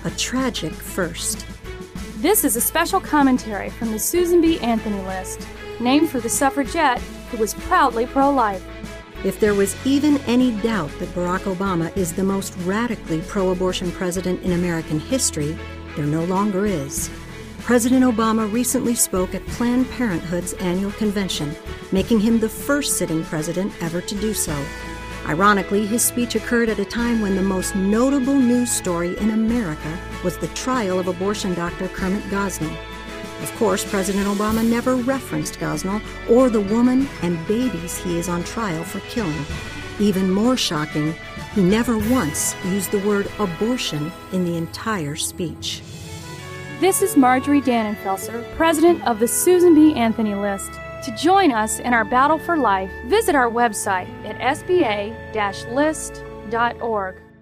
a tragic first. This is a special commentary from the Susan B. Anthony List, named for the suffragette who was proudly pro-life. If there was even any doubt that Barack Obama is the most radically pro-abortion president in American history, there no longer is. President Obama recently spoke at Planned Parenthood's annual convention, making him the first sitting president ever to do so. Ironically, his speech occurred at a time when the most notable news story in America was the trial of abortion doctor Kermit Gosnell. Of course, President Obama never referenced Gosnell or the woman and babies he is on trial for killing. Even more shocking, he never once used the word abortion in the entire speech. This is Marjorie Dannenfelser, president of the Susan B. Anthony List. To join us in our battle for life, visit our website at sba-list.org.